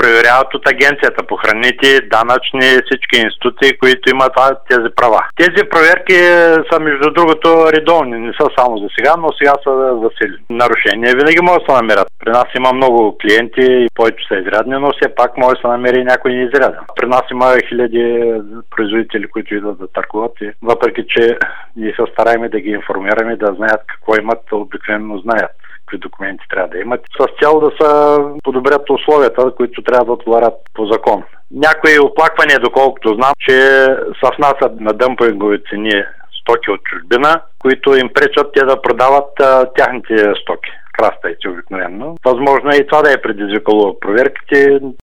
проверяват от агенцията по храните, данъчни, всички институции, които имат тези права. Тези проверки са, между другото, редовни, не са само за сега, но сега са засилени. Нарушения винаги могат да се намерят. При нас има много клиенти, които са изрядни, но все пак може да се намери някой неизряден. При нас има хиляди производители, които идват да търгуват и въпреки че ние се стараем да ги информираме, да знаят какво имат, обикновено знаят какви документи трябва да имат, с цел да се подобрят условията, които трябва да отговарят по закон. Някои оплаквания, доколкото знам, че се внасят на дъмпингови цени стоки от чужбина, които им пречат те да продават тяхните стоки. Краставици обикновено. Възможно е и това да е предизвикало проверките.